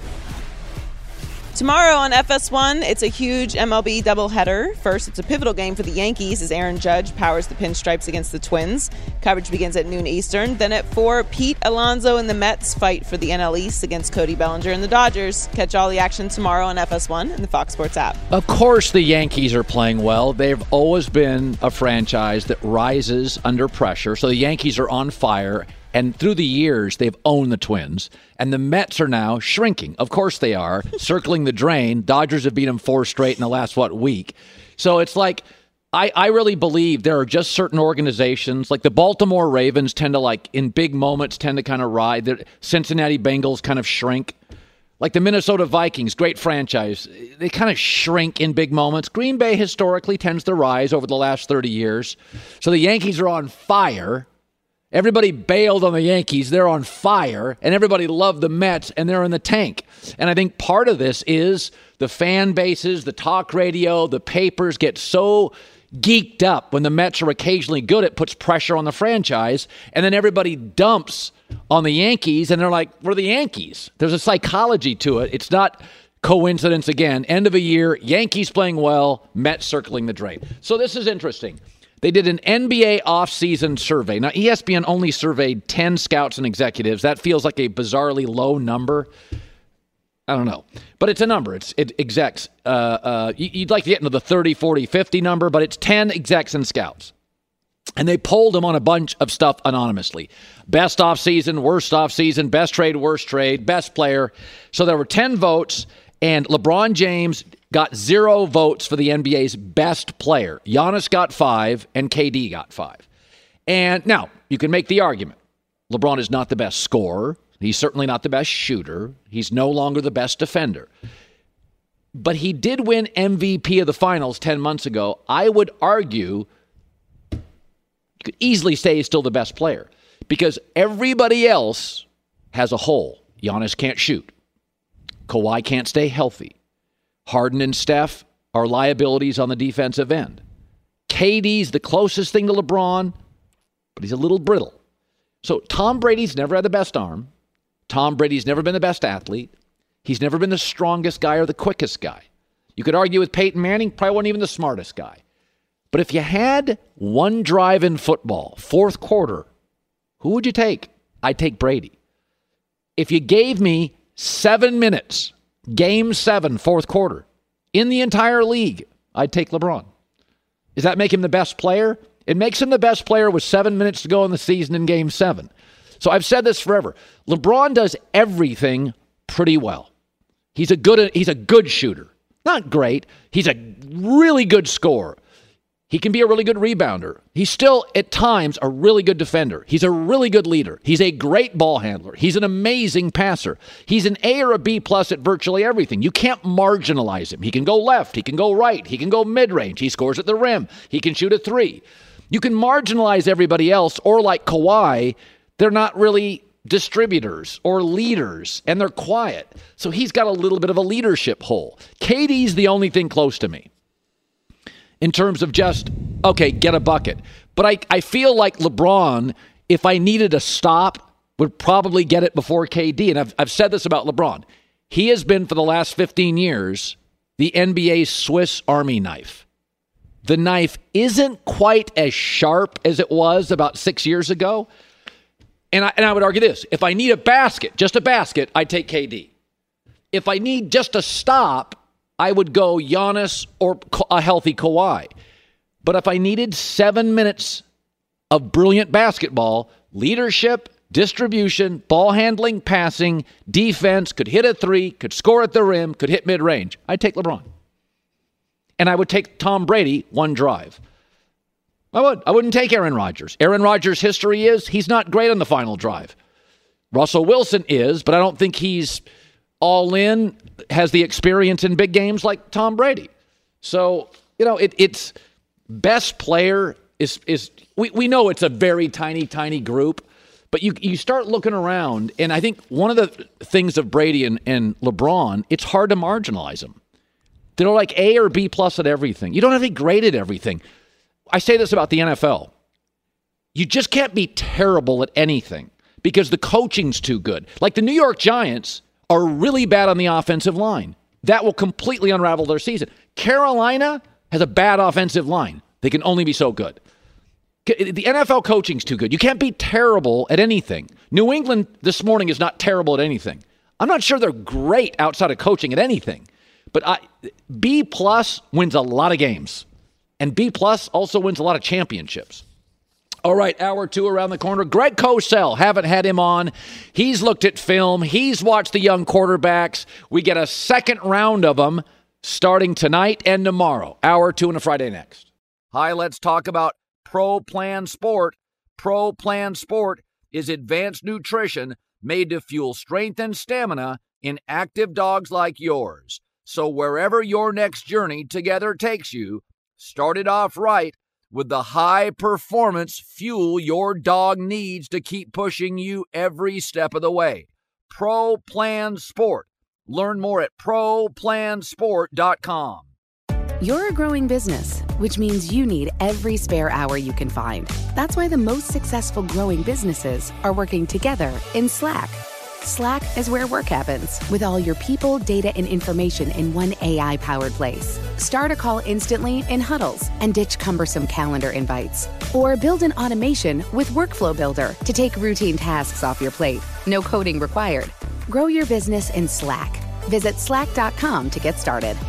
Tomorrow on F S one, it's a huge M L B doubleheader. First, it's a pivotal game for the Yankees as Aaron Judge powers the Pinstripes against the Twins. Coverage begins at noon Eastern. Then at four, Pete Alonso and the Mets fight for the N L East against Cody Bellinger and the Dodgers. Catch all the action tomorrow on F S one and the Fox Sports app. Of course the Yankees are playing well. They've always been a franchise that rises under pressure. So the Yankees are on fire. And through the years, they've owned the Twins. And the Mets are now shrinking. Of course they are. Circling the drain. Dodgers have beat them four straight in the last, what, week. So it's like, I, I really believe there are just certain organizations, like the Baltimore Ravens tend to, like, in big moments, tend to kind of ride. The Cincinnati Bengals kind of shrink. Like the Minnesota Vikings, great franchise. They kind of shrink in big moments. Green Bay historically tends to rise over the last thirty years. So the Yankees are on fire. Everybody bailed on the Yankees. They're on fire. And everybody loved the Mets, and they're in the tank. And I think part of this is the fan bases, the talk radio, the papers get so geeked up when the Mets are occasionally good. It puts pressure on the franchise. And then everybody dumps on the Yankees, and they're like, we're the Yankees. There's a psychology to it. It's not coincidence again. End of a year, Yankees playing well, Mets circling the drain. So this is interesting. They did an N B A offseason survey. Now, E S P N only surveyed ten scouts and executives. That feels like a bizarrely low number. I don't know. But it's a number. It's it, execs. Uh, uh, you'd like to get into the thirty, forty, fifty number, but it's ten execs and scouts. And they polled them on a bunch of stuff anonymously. Best offseason, worst offseason, best trade, worst trade, best player. So there were ten votes, and LeBron James got zero votes for the N B A's best player. Giannis got five, and K D got five. And now, you can make the argument. LeBron is not the best scorer. He's certainly not the best shooter. He's no longer the best defender. But he did win M V P of the finals ten months ago. I would argue you could easily say he's still the best player because everybody else has a hole. Giannis can't shoot. Kawhi can't stay healthy. Harden and Steph are liabilities on the defensive end. K D's the closest thing to LeBron, but he's a little brittle. So Tom Brady's never had the best arm. Tom Brady's never been the best athlete. He's never been the strongest guy or the quickest guy. You could argue with Peyton Manning, probably wasn't even the smartest guy. But if you had one drive in football, fourth quarter, who would you take? I'd take Brady. If you gave me seven minutes, game seven, fourth quarter, in the entire league, I'd take LeBron. Does that make him the best player? It makes him the best player with seven minutes to go in the season in game seven. So I've said this forever. LeBron does everything pretty well. He's a good, he's a good shooter. Not great. He's a really good scorer. He can be a really good rebounder. He's still, at times, a really good defender. He's a really good leader. He's a great ball handler. He's an amazing passer. He's an A or a B plus at virtually everything. You can't marginalize him. He can go left. He can go right. He can go mid-range. He scores at the rim. He can shoot a three. You can marginalize everybody else, or like Kawhi, they're not really distributors or leaders, and they're quiet. So he's got a little bit of a leadership hole. K D's the only thing close to me in terms of just, okay, get a bucket. But I, I feel like LeBron, if I needed a stop, would probably get it before K D. And I've, I've said this about LeBron. He has been, for the last fifteen years, the N B A's Swiss Army knife. The knife isn't quite as sharp as it was about six years ago. And I, and I would argue this. If I need a basket, just a basket, I'd take K D. If I need just a stop, I would go Giannis or a healthy Kawhi. But if I needed seven minutes of brilliant basketball, leadership, distribution, ball handling, passing, defense, could hit a three, could score at the rim, could hit mid-range, I'd take LeBron. And I would take Tom Brady one drive. I would. I wouldn't take Aaron Rodgers. Aaron Rodgers' history is he's not great on the final drive. Russell Wilson is, but I don't think he's all in, has the experience in big games like Tom Brady. So, you know, it, it's best player is, is we, we know it's a very tiny, tiny group, but you you start looking around, and I think one of the things of Brady and, and LeBron, it's hard to marginalize them. They're like A or B plus at everything. You don't have to be great at everything. I say this about the N F L. You just can't be terrible at anything because the coaching's too good. Like the New York Giants are really bad on the offensive line. That will completely unravel their season. Carolina has a bad offensive line. They can only be so good. The N F L coaching's too good. You can't be terrible at anything. New England this morning is not terrible at anything. I'm not sure they're great outside of coaching at anything. But I, B plus wins a lot of games. And B plus also wins a lot of championships. All right, hour two around the corner. Greg Cosell, haven't had him on. He's looked at film. He's watched the young quarterbacks. We get a second round of them starting tonight and tomorrow. Hour two on a Friday next. Hi, let's talk about Pro Plan Sport. Pro Plan Sport is advanced nutrition made to fuel strength and stamina in active dogs like yours. So wherever your next journey together takes you, start it off right with the high-performance fuel your dog needs to keep pushing you every step of the way. Pro Plan Sport. Learn more at pro plan sport dot com. You're a growing business, which means you need every spare hour you can find. That's why the most successful growing businesses are working together in Slack. Slack is where work happens, with all your people, data, and information in one A I-powered place. Start a call instantly in huddles and ditch cumbersome calendar invites. Or build an automation with Workflow Builder to take routine tasks off your plate. No coding required. Grow your business in Slack. Visit slack dot com to get started.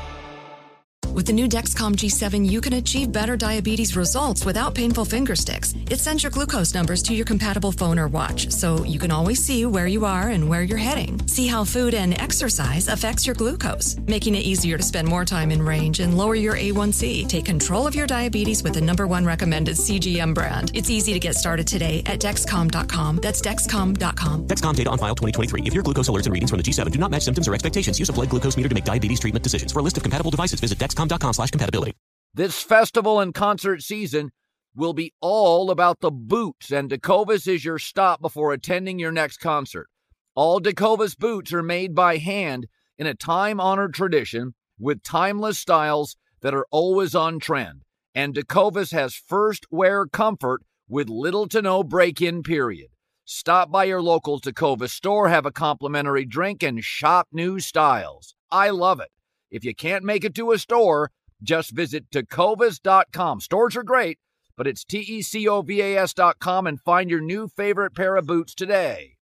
With the new Dexcom G seven, you can achieve better diabetes results without painful finger sticks. It sends your glucose numbers to your compatible phone or watch, so you can always see where you are and where you're heading. See how food and exercise affects your glucose, making it easier to spend more time in range and lower your A one C. Take control of your diabetes with the number one recommended C G M brand. It's easy to get started today at Dexcom dot com. That's Dexcom dot com. Dexcom data on file twenty twenty-three. If your glucose alerts and readings from the G seven do not match symptoms or expectations, use a blood glucose meter to make diabetes treatment decisions. For a list of compatible devices, visit Dexcom dot com slash compatibility. This festival and concert season will be all about the boots, and Tecovas is your stop before attending your next concert. All Tecovas boots are made by hand in a time-honored tradition with timeless styles that are always on trend. And Tecovas has first wear comfort with little to no break-in period. Stop by your local Tecovas store, have a complimentary drink, and shop new styles. I love it. If you can't make it to a store, just visit Tecovas dot com. Stores are great, but it's T E C O V A S dot com and find your new favorite pair of boots today.